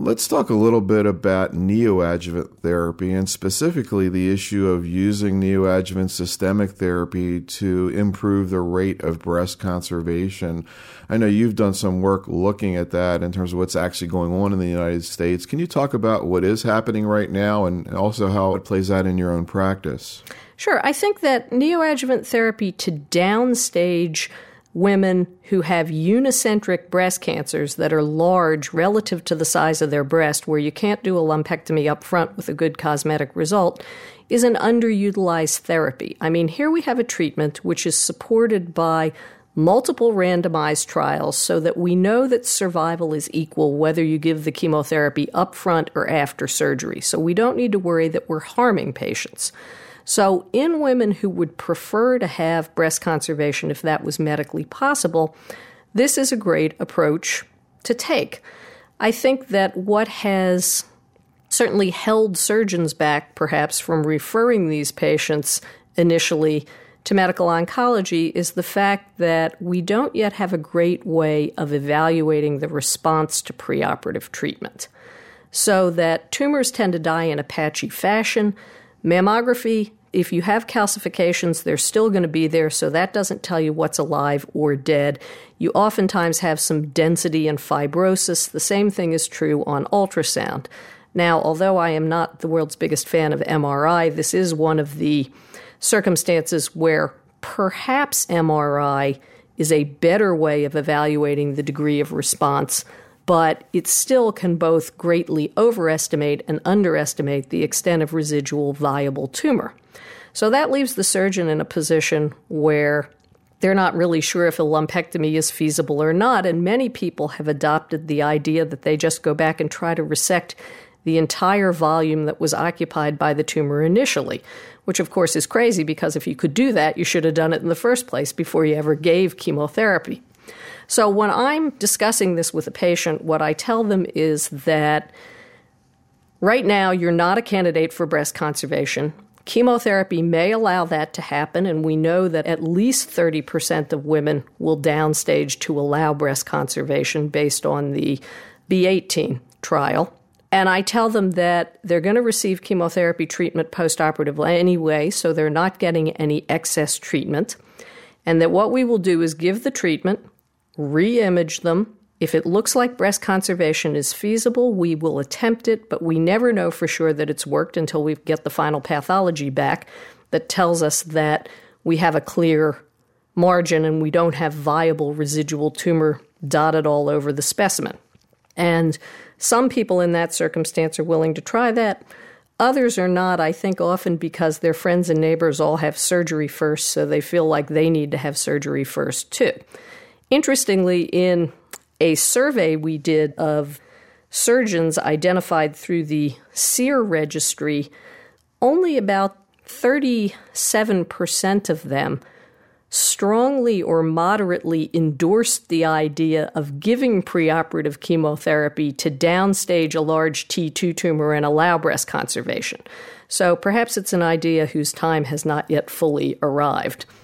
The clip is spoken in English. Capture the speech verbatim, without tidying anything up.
Let's talk a little bit about neoadjuvant therapy and specifically the issue of using neoadjuvant systemic therapy to improve the rate of breast conservation. I know you've done some work looking at that in terms of what's actually going on in the United States. Can you talk about what is happening right now and also how it plays out in your own practice? Sure. I think that neoadjuvant therapy to downstage women who have unicentric breast cancers that are large relative to the size of their breast, where you can't do a lumpectomy up front with a good cosmetic result, is an underutilized therapy. I mean, here we have a treatment which is supported by multiple randomized trials so that we know that survival is equal whether you give the chemotherapy up front or after surgery. So we don't need to worry that we're harming patients. So in women who would prefer to have breast conservation if that was medically possible, this is a great approach to take. I think that what has certainly held surgeons back, perhaps, from referring these patients initially to medical oncology is the fact that we don't yet have a great way of evaluating the response to preoperative treatment. So that tumors tend to die in a patchy fashion. Mammography, if you have calcifications, they're still going to be there, so that doesn't tell you what's alive or dead. You oftentimes have some density and fibrosis. The same thing is true on ultrasound. Now, although I am not the world's biggest fan of M R I, this is one of the circumstances where perhaps M R I is a better way of evaluating the degree of response, but it still can both greatly overestimate and underestimate the extent of residual viable tumor. So that leaves the surgeon in a position where they're not really sure if a lumpectomy is feasible or not, and many people have adopted the idea that they just go back and try to resect the entire volume that was occupied by the tumor initially, which of course is crazy because if you could do that, you should have done it in the first place before you ever gave chemotherapy. So when I'm discussing this with a patient, what I tell them is that right now you're not a candidate for breast conservation. Chemotherapy may allow that to happen, and we know that at least thirty percent of women will downstage to allow breast conservation based on the B eighteen trial. And I tell them that they're going to receive chemotherapy treatment postoperatively anyway, so they're not getting any excess treatment, and that what we will do is give the treatment, re-image them. If it looks like breast conservation is feasible, we will attempt it, but we never know for sure that it's worked until we get the final pathology back that tells us that we have a clear margin and we don't have viable residual tumor dotted all over the specimen. And some people in that circumstance are willing to try that. Others are not, I think, often because their friends and neighbors all have surgery first, so they feel like they need to have surgery first, too. Interestingly, in a survey we did of surgeons identified through the SEER registry, only about thirty-seven percent of them strongly or moderately endorsed the idea of giving preoperative chemotherapy to downstage a large T two tumor and allow breast conservation. So perhaps it's an idea whose time has not yet fully arrived.